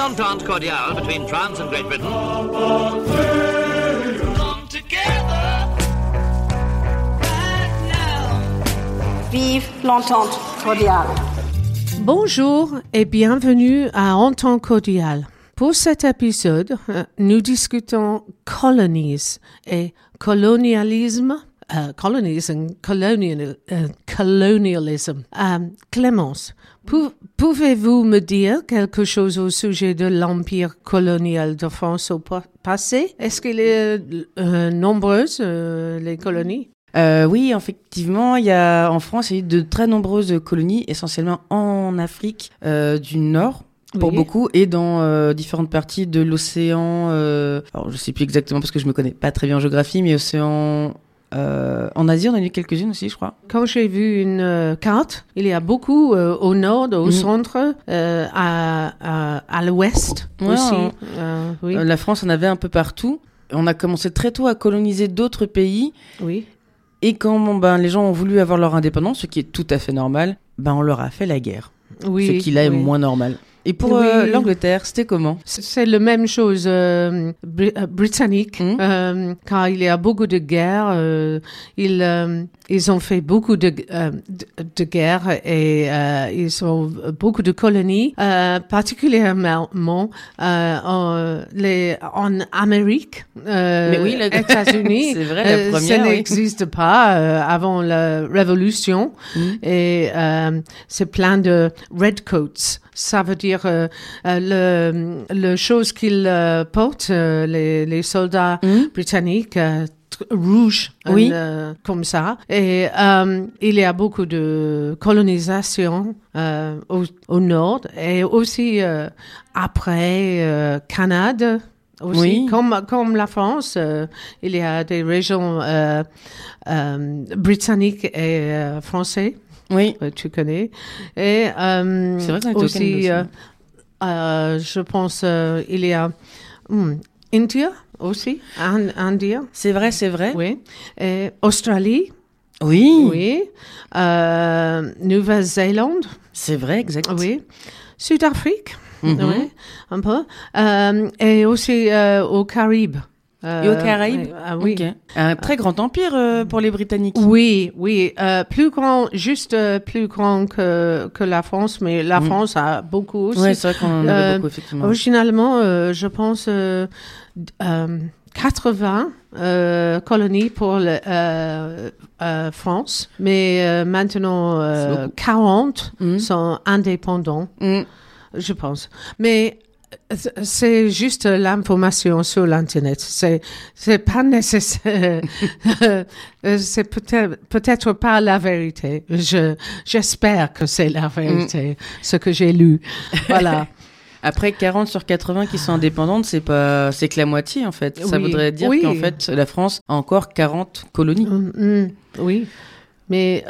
Entente cordiale between France and Great Britain. Come together right now. Vive l'Entente cordiale. Bonjour et bienvenue à Entente cordiale. Pour cet épisode, nous discutons colonies et colonialisme. Colonialism. Clémence, pouvez-vous me dire quelque chose au sujet de l'empire colonial de France au passé? Est-ce qu'il est nombreuses, les colonies? Oui, effectivement, en France, il y a eu de très nombreuses colonies, essentiellement en Afrique du Nord. Pour beaucoup, et dans différentes parties de l'océan, alors je sais plus exactement parce que je me connais pas très bien en géographie, mais océan, en Asie, on en a eu quelques-unes aussi, je crois. Quand j'ai vu une carte, il y a beaucoup au nord, au centre, à l'ouest aussi. Oui. La France en avait un peu partout. On a commencé très tôt à coloniser d'autres pays. Oui. Et quand les gens ont voulu avoir leur indépendance, ce qui est tout à fait normal, on leur a fait la guerre. Oui, ce qui là est moins normal. Et pour l'Angleterre, c'était comment? C'est la même chose britannique, car il y a beaucoup de guerres. Ils ont fait beaucoup de guerres et ils ont beaucoup de colonies, particulièrement en Amérique, Mais oui, États-Unis. C'est vrai, la première. Ça n'existe pas avant la Révolution et c'est plein de redcoats. Ça veut dire le chose qu'ils portent, les soldats britanniques, rouges, comme ça. Et il y a beaucoup de colonisation au nord et aussi après Canada. Aussi, comme la France, il y a des régions britanniques et français. Oui, tu connais. Et c'est vrai qu'on aussi, je pense, il y a India aussi, India. C'est vrai. Oui. Et Australie. Oui. Oui. Nouvelle-Zélande. C'est vrai, exact. Oui. Sud-Afrique. Oui, un peu. Et aussi aux Caraïbes. Et aux Caraïbes? Oui. Okay. Un très grand empire pour les Britanniques. Oui. Plus grand que la France, mais la France a beaucoup aussi. Oui, c'est vrai qu'on en avait beaucoup, effectivement. Originalement, je pense 80 colonies pour la France, mais maintenant 40 sont indépendants, je pense. Mais c'est juste l'information sur l'internet. C'est pas nécessaire. C'est peut-être pas la vérité. J'espère que c'est la vérité, ce que j'ai lu. Voilà. Après 40 sur 80 qui sont indépendantes, c'est que la moitié en fait. Ça voudrait dire qu'en fait la France a encore 40 colonies. Oui. Mais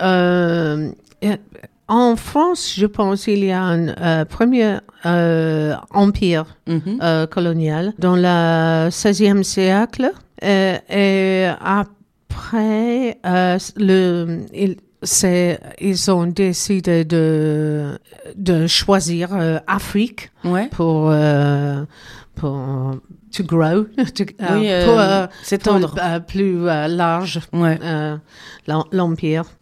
en France, je pense qu'il y a un premier empire colonial dans le XVIe siècle. Et après, ils ont décidé de choisir Afrique pour to grow, pour s'étendre plus large l'empire.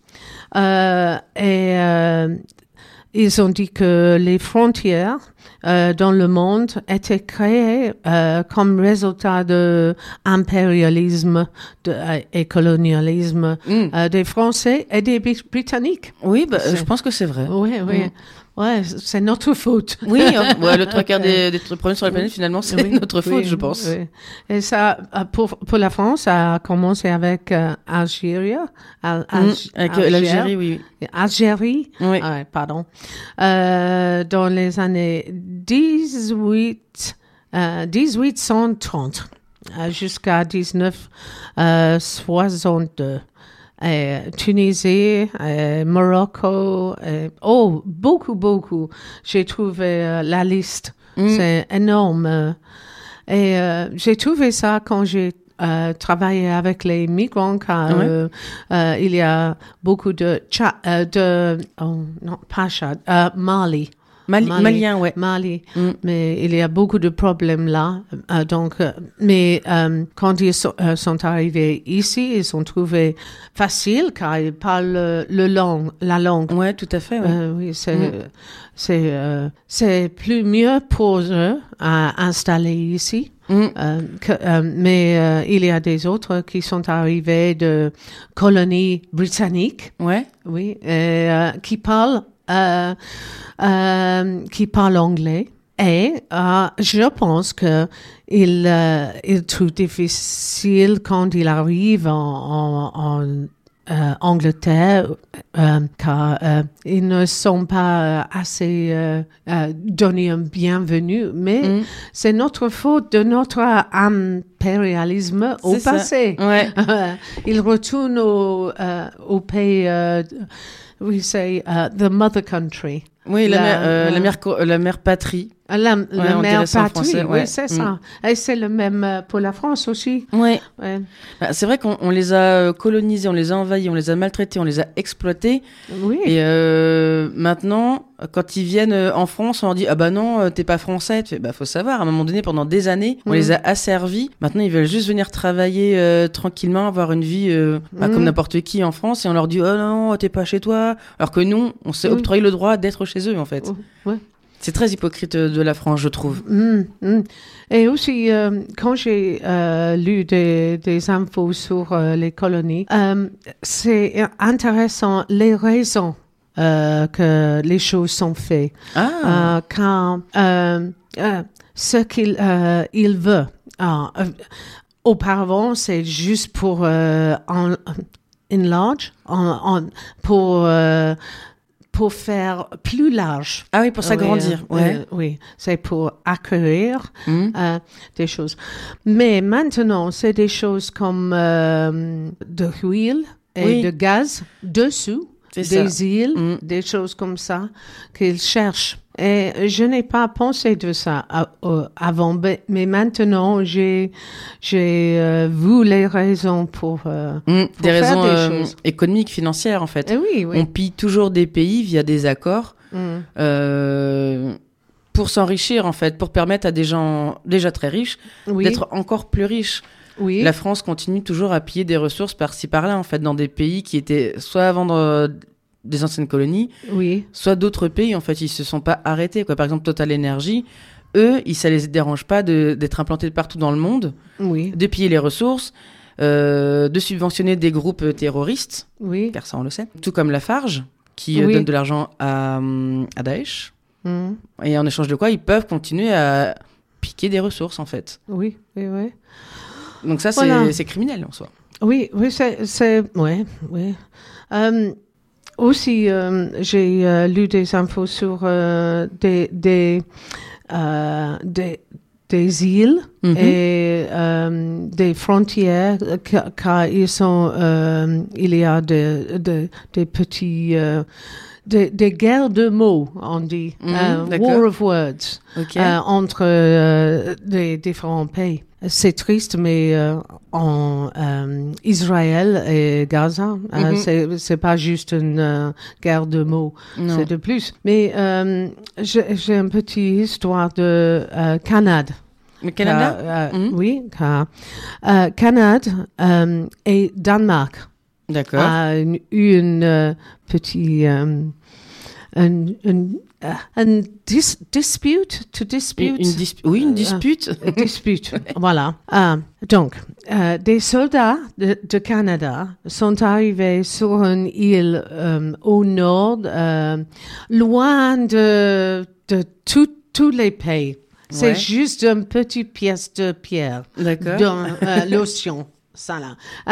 Ils ont dit que les frontières dans le monde étaient créées comme résultat de impérialisme et colonialisme des Français et des Britanniques. Oui, je pense que c'est vrai. Oui. Ouais, c'est notre faute. Oui, le trois quarts des problèmes sur la planète, finalement, c'est notre faute, je pense. Oui. Et ça, pour la France, ça a commencé avec Algérie. Avec l'Algérie, oui. Algérie, oui. Pardon. Dans les années 1830 jusqu'à 1962. Tunisie, Morocco, beaucoup. J'ai trouvé la liste. C'est énorme. Et j'ai trouvé ça quand j'ai travaillé avec les migrants, car il y a beaucoup de Mali. Malien, ouais. Mali. Mais il y a beaucoup de problèmes là. Mais quand ils sont arrivés ici, ils ont trouvé facile car ils parlent la langue. Ouais, tout à fait. Ouais. Oui, c'est plus mieux pour eux à installer ici. Mais il y a des autres qui sont arrivés de colonies britanniques. Ouais. Oui, qui parlent anglais. Et je pense que il trouve difficile quand il arrive en Angleterre, car ils ne sont pas assez donnés un bienvenu, mais c'est notre faute de notre impérialisme au passé. Ouais. Ils retournent au pays, oui, c'est the mother country. Oui, la mère patrie. La mère patrie, français, ouais. Oui, c'est ça. Et c'est le même pour la France aussi. Oui. Ouais. Bah, c'est vrai qu'on les a colonisés, on les a envahis, on les a maltraités, on les a exploités. Oui. Et maintenant, quand ils viennent en France, on leur dit « Ah bah non, t'es pas français ». Tu fais « Bah faut savoir, à un moment donné, pendant des années, on les a asservis. Maintenant, ils veulent juste venir travailler tranquillement, avoir une vie comme n'importe qui en France. Et on leur dit « Oh non, t'es pas chez toi ». Alors que nous, on s'est octroyé le droit d'être chez eux, en fait. Ouais. C'est très hypocrite de la France, je trouve. Et aussi, quand j'ai lu des infos sur les colonies, c'est intéressant les raisons que les choses sont faites. Car ce qu'il il veut. Auparavant, c'est juste pour enlarge, pour faire plus large. Ah oui, pour s'agrandir. Oui, c'est pour accueillir des choses. Mais maintenant, c'est des choses comme de l'huile et de gaz dessous, des îles, des choses comme ça qu'ils cherchent. Et je n'ai pas pensé de ça avant, mais maintenant j'ai vu les raisons pour des faire raisons des choses. Économiques, financières en fait. Oui. On pille toujours des pays via des accords pour s'enrichir en fait, pour permettre à des gens déjà très riches d'être encore plus riches. Oui. La France continue toujours à piller des ressources par-ci par-là en fait dans des pays qui étaient soit à vendre des anciennes colonies, soit d'autres pays, en fait, ils se sont pas arrêtés, quoi. Par exemple, Total Energy, eux, ça les dérange pas d'être implantés partout dans le monde, de piller les ressources, de subventionner des groupes terroristes, car ça, on le sait, tout comme Lafarge, qui donne de l'argent à Daesh, et en échange de quoi, ils peuvent continuer à piquer des ressources, en fait. Oui. Donc ça, c'est criminel, en soi. Oui, c'est... Aussi, j'ai lu des infos sur des îles et des frontières, car il y a des petits... des guerres de mots, on dit, war of words, entre des différents pays. C'est triste, mais en Israël et Gaza, c'est pas juste une guerre de mots, c'est de plus. Mais j'ai une petite histoire de Canada. Le Canada? Oui, car Canada et Danemark a eu une petite... une dispute. Une dispute. Dispute, voilà. Donc, des soldats de Canada sont arrivés sur une île au nord, loin de tous les pays. C'est juste une petite pièce de pierre dans l'océan. Ça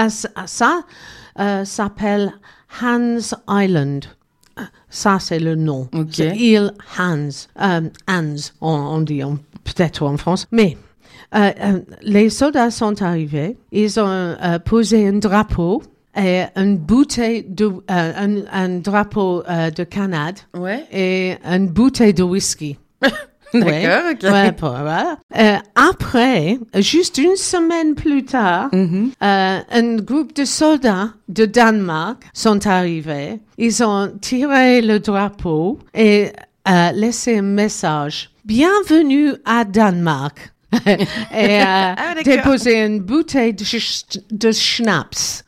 s'appelle Hans Island. Ça, c'est le nom. C'est île Hans. Hans, on dit peut-être en France. Mais les soldats sont arrivés. Ils ont posé un drapeau et une bouteille un drapeau de Canada et une bouteille de whisky. D'accord, voilà. Après, juste une semaine plus tard, un groupe de soldats de Danemark sont arrivés. Ils ont tiré le drapeau et laisser un message. Bienvenue à Danemark. Et déposer une bouteille de schnapps.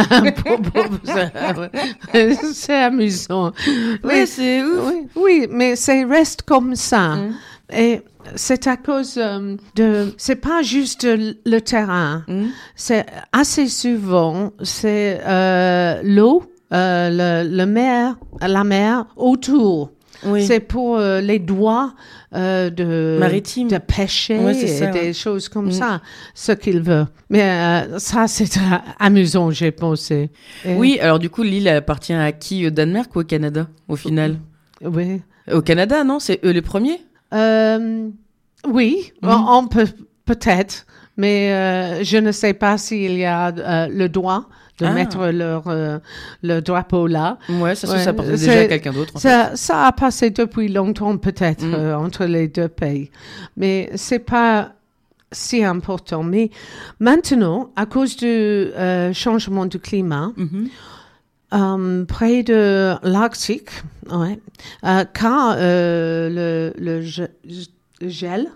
C'est amusant. Oui, c'est ouf. Oui, mais ça reste comme ça. Et c'est à cause c'est pas juste le terrain. C'est assez souvent, c'est l'eau, la mer autour. Oui. C'est pour les droits maritimes, de pêcher et des choses comme ça, ce qu'il veut. Mais ça, c'est amusant, j'ai pensé. Oui, alors du coup, l'île appartient à qui, au Danemark ou au Canada, au final? Oui. Au Canada, non? C'est eux les premiers? Oui, on peut-être, mais je ne sais pas s'il y a le droit de mettre le drapeau là. Ouais, ça appartient déjà à quelqu'un d'autre. Ça a passé depuis longtemps peut-être entre les deux pays, mais c'est pas si important. Mais maintenant, à cause du changement du climat, près de l'Arctique, quand le gel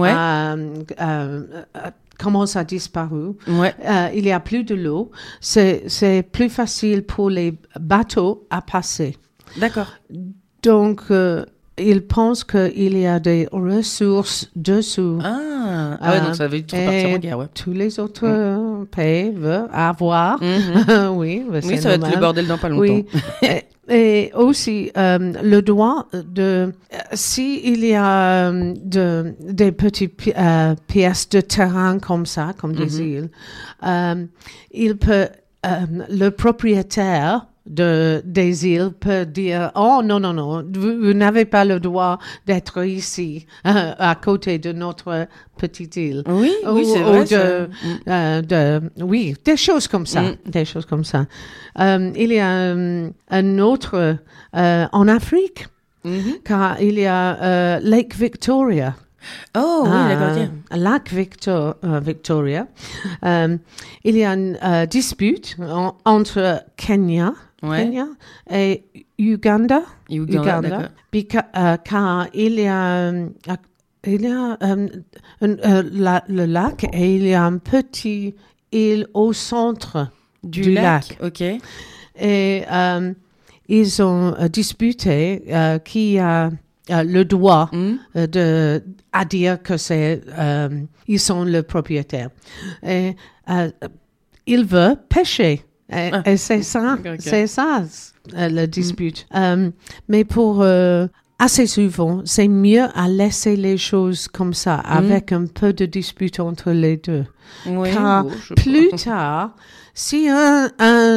commence à disparaître, il n'y a plus de l'eau, c'est plus facile pour les bateaux à passer. D'accord. Donc, ils pensent qu'il y a des ressources dessous. Ouais, donc ça veut dire repartir en guerre, ouais. Tous les autres pays veulent avoir. Oui, c'est ça va être le bordel dans pas longtemps. Oui. Et aussi, le droit de... s'il y a des petites pièces de terrain comme ça, comme des îles, il peut... le propriétaire des îles peut dire « Oh, non, vous n'avez pas le droit d'être ici, à côté de notre petite île. » Oui, c'est vrai. Oui, des choses comme ça. Des choses comme ça. Il y a un autre en Afrique, car il y a Lake Victoria. Oh, oui, d'accord. Lac Victoria. Il y a une dispute entre Kenya et Uganda. Car il y a le lac et il y a une petite île au centre du lac. Ok. Et ils ont disputé qui a le droit à dire que ils sont le propriétaire. Et ils veulent pêcher. Et c'est ça, le dispute. Mais pour assez souvent, c'est mieux à laisser les choses comme ça, avec un peu de dispute entre les deux. Oui, car plus tard, si un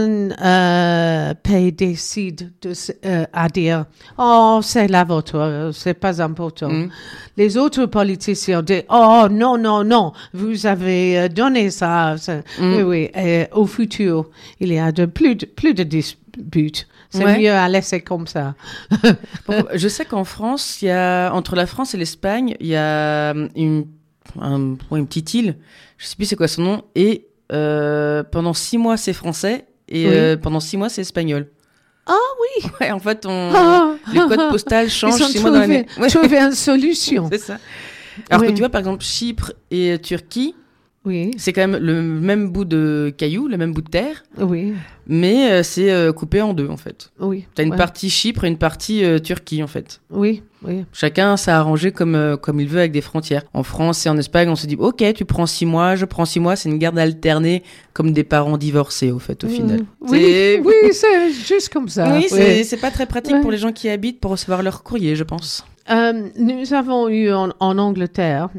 pays décide à dire « Oh, c'est la vôtre, c'est pas important », les autres politiciens disent « Oh, non, vous avez donné ça. » Oui, et au futur, il y a plus de disputes. C'est mieux à laisser comme ça. Je sais qu'en France, entre la France et l'Espagne, il y a une petite île, je sais plus c'est quoi son nom, et pendant 6 mois c'est français et pendant 6 mois c'est espagnol. Ah oui. Ouais, en fait les codes postales changent 6 mois dans l'année. Trouver une solution. C'est ça. Alors que tu vois par exemple Chypre et Turquie, c'est quand même le même bout de cailloux, le même bout de terre. Oui. Mais c'est coupé en deux en fait. Oui. T'as une partie Chypre et une partie Turquie en fait. Oui. Chacun s'est arrangé comme il veut avec des frontières. En France et en Espagne, on se dit ok, tu prends 6 mois, je prends 6 mois, c'est une garde alternée comme des parents divorcés au fait au final. Oui, c'est juste comme ça. Oui, c'est pas très pratique pour les gens qui y habitent pour recevoir leur courrier, je pense. Nous avons eu en Angleterre,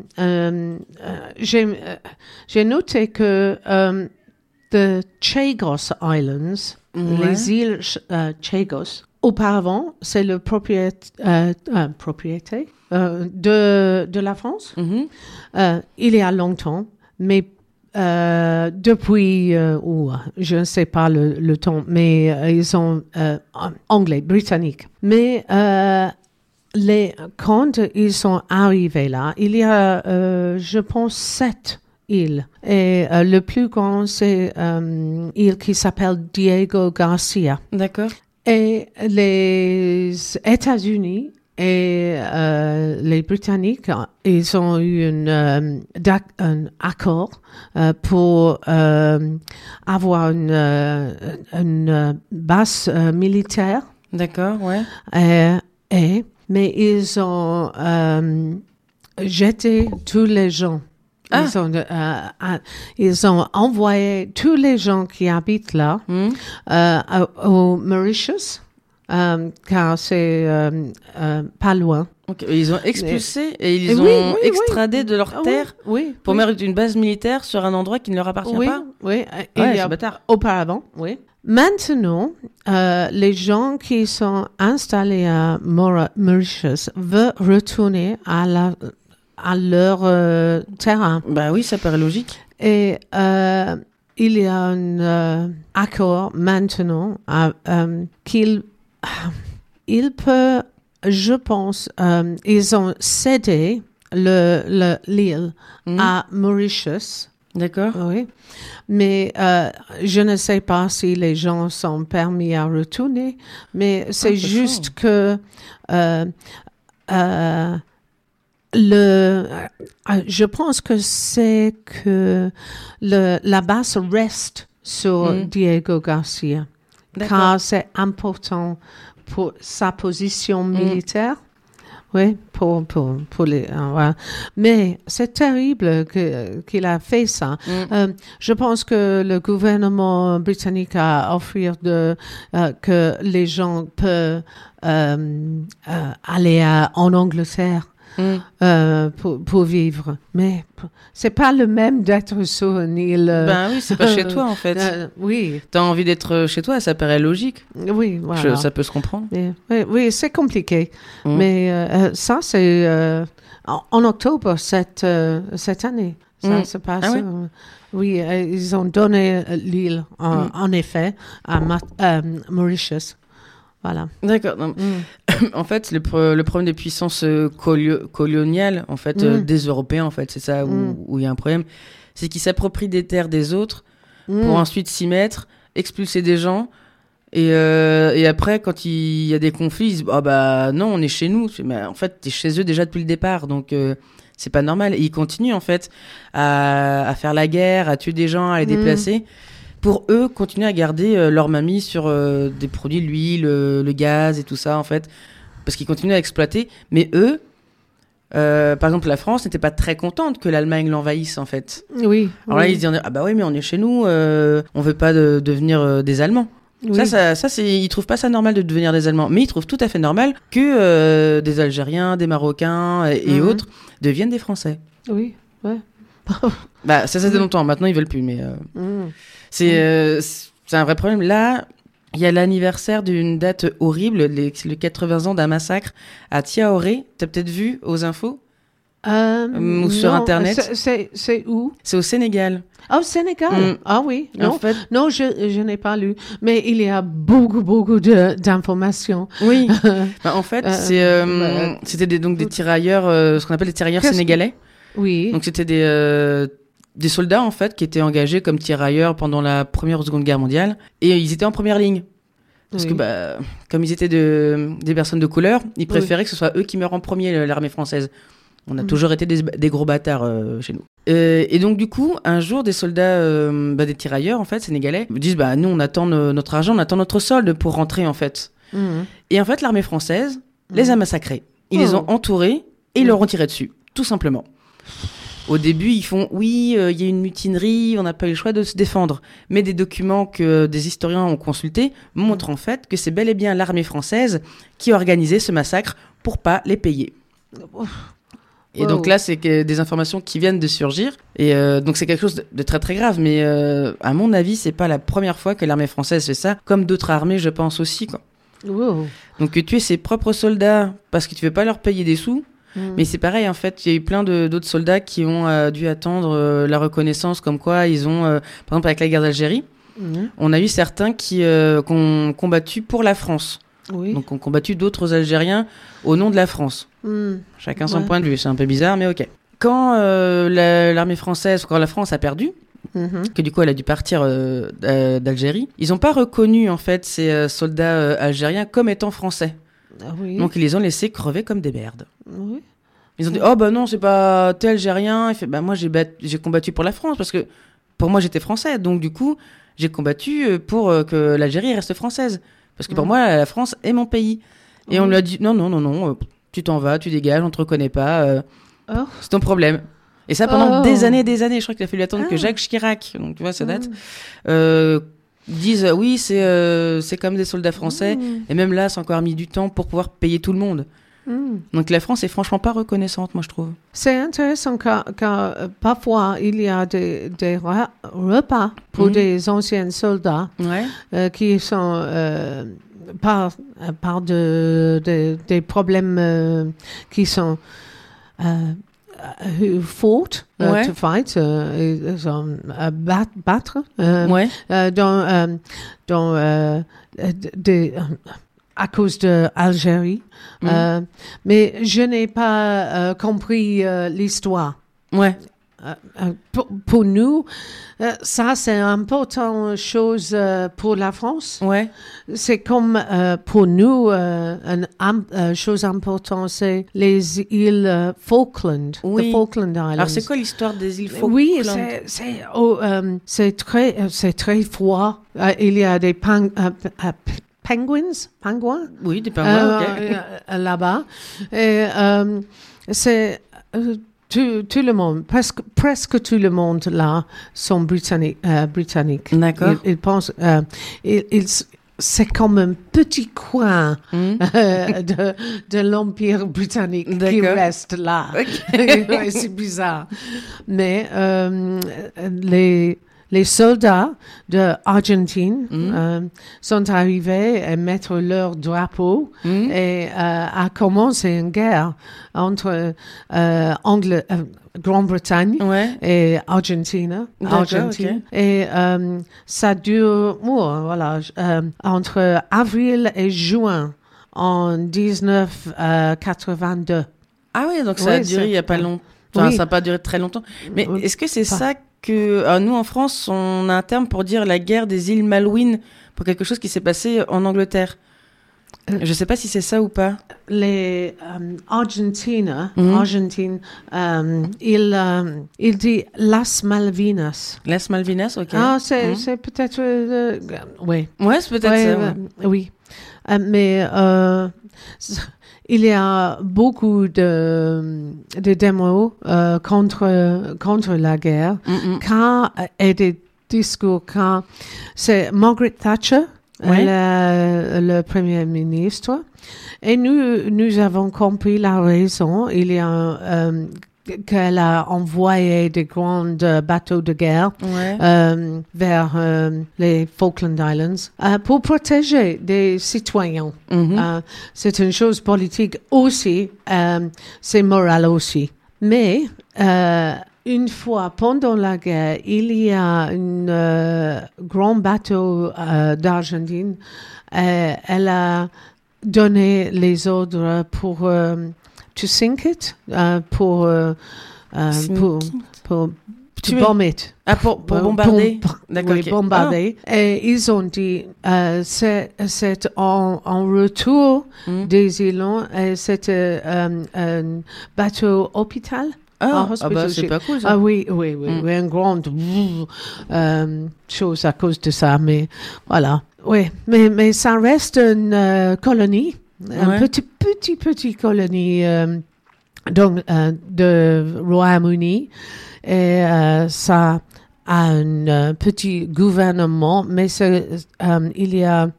j'ai noté que the Chagos Islands, les îles Chagos, auparavant, c'est le propriété de la France. Il y a longtemps, mais depuis, je ne sais pas le temps, mais ils sont anglais, britanniques. Mais quand ils sont arrivés là, il y a, je pense, 7 îles. Et le plus grand, c'est une île qui s'appelle Diego Garcia. D'accord. Et les États-Unis et les Britanniques, ils ont eu un accord pour avoir une base militaire. D'accord, ouais. Mais ils ont jeté tous les gens. Ils ont envoyé tous les gens qui habitent là au Mauritius, car c'est pas loin. Okay. Ils ont expulsé et ils ont extradé de leur terre pour mettre une base militaire sur un endroit qui ne leur appartient pas. Oui, c'est bâtard. Auparavant, oui. Maintenant, les gens qui sont installés à Mauritius veulent retourner à leur terrain. Bah oui, ça paraît logique. Et il y a un accord maintenant qu'il peut, je pense, ils ont cédé l'île à Mauritius. D'accord. Oui. Mais je ne sais pas si les gens sont permis à retourner, mais c'est juste que je pense que c'est que la base reste sur Diego Garcia, car c'est important pour sa position militaire. Oui, pour les. Mais c'est terrible qu'il a fait ça. Je pense que le gouvernement britannique a offert que les gens peuvent aller en Angleterre. Pour vivre, mais c'est pas le même d'être sur une île. Ben oui, c'est pas chez toi en fait. Oui. T'as envie d'être chez toi, ça paraît logique. Oui, voilà. Ça peut se comprendre. Oui, c'est compliqué, mais ça c'est en octobre cette année. Ça se passe. Ah ouais? Oui, ils ont donné l'île en effet à Mauritius. Voilà. D'accord. En fait, le problème des puissances coloniales, en fait, des Européens, en fait, c'est ça où il y a un problème, c'est qu'ils s'approprient des terres des autres pour ensuite s'y mettre, expulser des gens, et après, quand il y a des conflits, ils disent ah bah non, on est chez nous. Mais en fait, t'es chez eux déjà depuis le départ, donc c'est pas normal. Et ils continuent en fait à faire la guerre, à tuer des gens, à les déplacer. Pour eux, continuer à garder leur mamie sur des produits, l'huile, le gaz et tout ça, en fait. Parce qu'ils continuent à exploiter. Mais eux, par exemple, la France n'était pas très contente que l'Allemagne l'envahisse, en fait. Oui. Alors là, ils se disent, ah bah oui, mais on est chez nous, on veut pas devenir des Allemands. Oui. Ça, ils trouvent pas ça normal de devenir des Allemands. Mais ils trouvent tout à fait normal que des Algériens, des Marocains et autres deviennent des Français. Oui, ouais. Bah, ça faisait longtemps. Maintenant, ils veulent plus, mais... C'est un vrai problème. Là, il y a l'anniversaire d'une date horrible, le 80 ans d'un massacre à Tiaoré. T'as peut-être vu aux infos ou sur Internet. C'est où? C'est au Sénégal. Au Sénégal? Ah oui. Non, en fait... non je n'ai pas lu. Mais il y a beaucoup d'informations. Oui. En fait, c'était des tirailleurs, ce qu'on appelle des tirailleurs sénégalais. Oui. Donc, c'était des soldats, en fait, qui étaient engagés comme tirailleurs pendant la Première ou Seconde Guerre mondiale. Et ils étaient en première ligne. Parce que, comme ils étaient des personnes de couleur, ils préféraient que ce soit eux qui meurent en premier, l'armée française. On a toujours été des gros bâtards chez nous. Et donc, du coup, un jour, des soldats, des tirailleurs, en fait, sénégalais, me disent, nous, on attend notre argent, on attend notre solde pour rentrer, en fait. Et en fait, l'armée française les a massacrés. Ils les ont entourés et ils leur ont tiré dessus, tout simplement. Au début, ils font « Oui, il y a une mutinerie, on n'a pas eu le choix de se défendre. » Mais des documents que des historiens ont consultés montrent en fait que c'est bel et bien l'armée française qui a organisé ce massacre pour pas les payer. Et donc là, c'est des informations qui viennent de surgir. Et donc c'est quelque chose de très très grave. Mais à mon avis, c'est pas la première fois que l'armée française fait ça. Comme d'autres armées, je pense aussi, quoi. Wow. Donc tuer ses propres soldats parce que tu veux pas leur payer des sous. Mais c'est pareil, en fait, il y a eu plein d'autres soldats qui ont dû attendre la reconnaissance, comme quoi ils ont, par exemple avec la guerre d'Algérie, on a eu certains qui ont combattu pour la France. Oui. Donc ont combattu d'autres Algériens au nom de la France. Chacun son point de vue, c'est un peu bizarre, mais ok. Quand l'armée française, quand la France a perdu, que du coup elle a dû partir d'Algérie, ils n'ont pas reconnu en fait ces soldats algériens comme étant français. Oui. Donc ils les ont laissés crever comme des merdes. Oui. Ils ont dit, oh bah non, c'est pas tel Algérien. Il fait, bah moi j'ai combattu pour la France parce que pour moi j'étais français. Donc du coup, j'ai combattu pour que l'Algérie reste française. Parce que pour moi, la France est mon pays. Et on lui a dit, non, tu t'en vas, tu dégages, on te reconnaît pas. C'est ton problème. Et ça pendant des années. Je crois qu'il a fallu attendre que Jacques Chirac, donc tu vois, ça date, disent, oui, c'est comme des soldats français. Et même là, c'est encore mis du temps pour pouvoir payer tout le monde. Donc la France est franchement pas reconnaissante, moi je trouve. C'est intéressant car parfois il y a des repas pour des anciens soldats qui sont par des problèmes qui sont who fought to fight, battre dans à cause de Algérie. Mais je n'ai pas compris l'histoire. Pour nous, ça c'est une importante chose pour la France. C'est comme pour nous, une chose importante, c'est les îles Falkland, les Falkland Islands. Alors c'est quoi l'histoire des îles Falkland? Oui, c'est très froid. Il y a des pingouins? Oui, des pingouins, là-bas. Et c'est tout le monde, presque tout le monde là sont britanniques. D'accord. Ils pensent, c'est comme un petit coin de l'Empire britannique qui reste là. C'est bizarre. Mais les soldats d'Argentine sont arrivés à mettre leur drapeau et a commencé une guerre entre Grande-Bretagne et Argentine. Et ça dure entre avril et juin en 1982. Ah oui, donc ça a duré il n'y a pas longtemps. Enfin, ça n'a pas duré très longtemps. Mais est-ce que c'est ça que nous en France on a un terme pour dire la guerre des îles Malouines pour quelque chose qui s'est passé en Angleterre? Je sais pas si c'est ça ou pas. Les Argentine, il dit Las Malvinas. Las Malvinas, ok. Ah, c'est peut-être oui. Ouais, c'est peut-être ça. Oui, mais il y a beaucoup de démos contre la guerre. Et des discours quand c'est Margaret Thatcher, le premier ministre, et nous avons compris la raison. Il y a qu'elle a envoyé des grands bateaux de guerre vers les Falkland Islands pour protéger des citoyens. C'est une chose politique aussi, c'est moral aussi. Mais une fois pendant la guerre, il y a un grand bateau d'Argentine. Elle a donné les ordres pour to sink it, pour bomber. Ah, pour bombarder. D'accord. Oui, bombarder. Et ils ont dit, c'est en retour des îlots, c'était un bateau hôpital. Ah bah c'est pas cool ça. Ah oui, une grande chose à cause de ça, mais voilà. Oui, mais ça reste une colonie, une petite colonie donc de Royaume-Uni, et ça a un petit gouvernement, mais il y a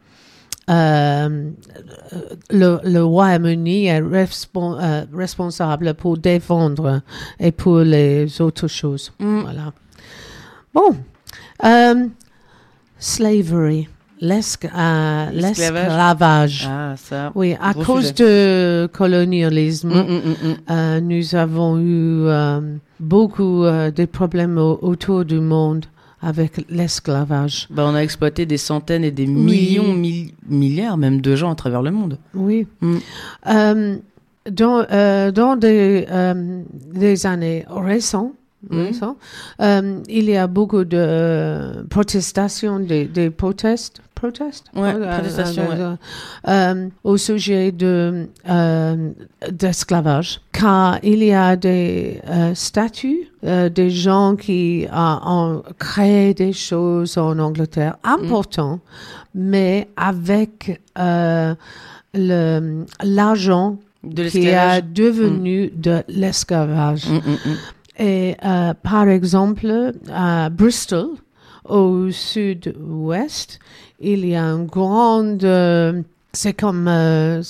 le Royaume-Uni est responsable pour défendre et pour les autres choses. Voilà. Bon. Slavery. L'esclavage. Ah, ça. Oui, à cause du colonialisme, nous avons eu beaucoup de problèmes autour du monde avec l'esclavage. On a exploité des centaines et des millions, milliards même de gens à travers le monde. Oui. Dans des années récentes, il y a beaucoup de protestations, des protestes Ouais, protestation, au sujet d'esclavage, car il y a des statuts des gens qui ont créé des choses en Angleterre importantes, mais avec l'argent qui est devenu de l'esclavage. Et par exemple, à Bristol, au sud-ouest, il y a une grande... c'est comme un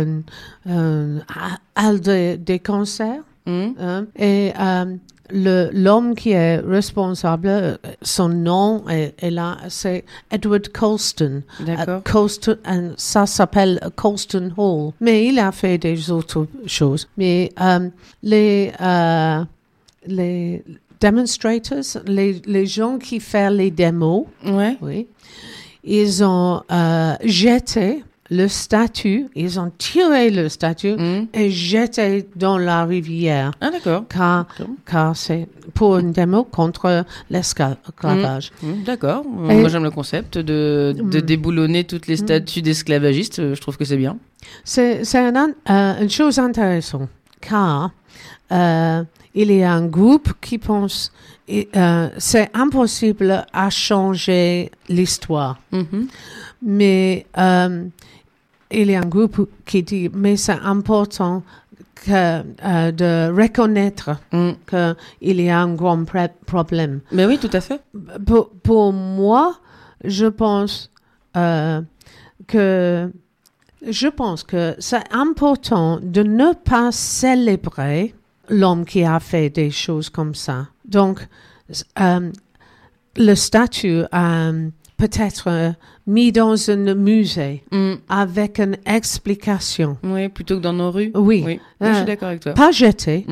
halle des concerts. Et l'homme qui est responsable, son nom est là, c'est Edward Colston. D'accord. Colston, ça s'appelle Colston Hall. Mais il a fait des autres choses. Mais les demonstrators, les gens qui font les démos, oui, ils ont jeté le statut, ils ont tiré le statut et jeté dans la rivière. Ah, d'accord. Car c'est pour une démo contre l'esclavage. D'accord. Moi, j'aime le concept de déboulonner toutes les statues d'esclavagistes. Je trouve que c'est bien. C'est une chose intéressante, car il y a un groupe qui pense c'est impossible à changer l'histoire. Mais il y a un groupe qui dit mais c'est important de reconnaître qu'il y a un grand problème. Mais oui, tout à fait. Pour moi, je pense que c'est important de ne pas célébrer l'homme qui a fait des choses comme ça. Donc, le statut peut-être mis dans un musée avec une explication. Oui, plutôt que dans nos rues. Oui. Je suis d'accord avec toi. Pas jeté,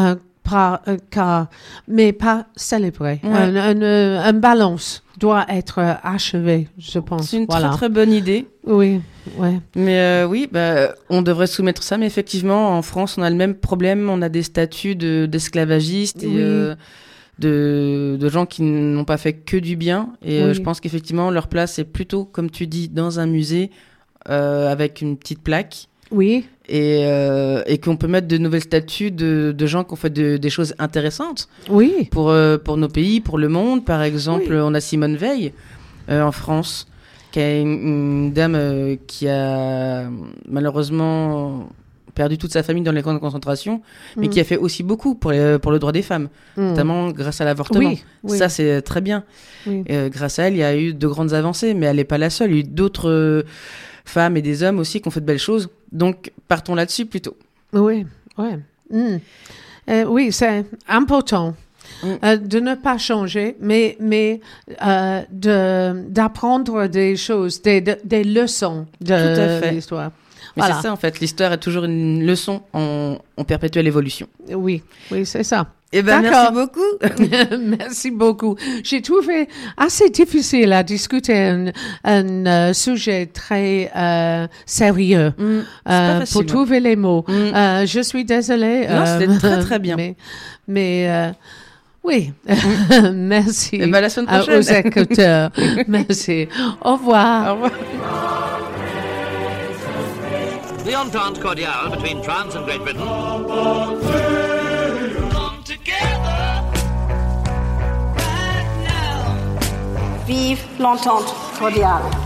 mais pas célébré. Un balance doit être achevé, je pense. C'est une très très bonne idée. Oui, ouais. Mais on devrait soumettre ça. Mais effectivement, en France, on a le même problème. On a des statuts d'esclavagistes et de gens qui n'ont pas fait que du bien. Et je pense qu'effectivement, leur place est plutôt, comme tu dis, dans un musée avec une petite plaque. Oui. Et qu'on peut mettre de nouvelles statues de gens qui ont fait des choses intéressantes. Oui. Pour nos pays, pour le monde. Par exemple, on a Simone Veil en France, qui est une dame qui a malheureusement perdu toute sa famille dans les camps de concentration, mais qui a fait aussi beaucoup pour le droit des femmes, notamment grâce à l'avortement. Oui. Ça, c'est très bien. Oui. Grâce à elle, il y a eu de grandes avancées, mais elle n'est pas la seule. Il y a eu d'autres femmes et des hommes aussi qui ont fait de belles choses. Donc, partons là-dessus plutôt. Oui, oui. Oui, c'est important de ne pas changer, mais d'apprendre des choses, des leçons de l'histoire. Mais c'est ça, en fait. L'histoire est toujours une leçon en perpétuelle évolution. Oui, c'est ça. Eh ben, merci beaucoup. Merci beaucoup. J'ai trouvé assez difficile à discuter un sujet très sérieux pour trouver les mots. Je suis désolée. Non, c'était très très bien. Mais oui, merci. Et ben, la semaine prochaine. Aux écouteurs. Merci. Au revoir. Au revoir. The Entente Cordiale between France and Great Britain. Come together right now. Vive l'Entente cordiale.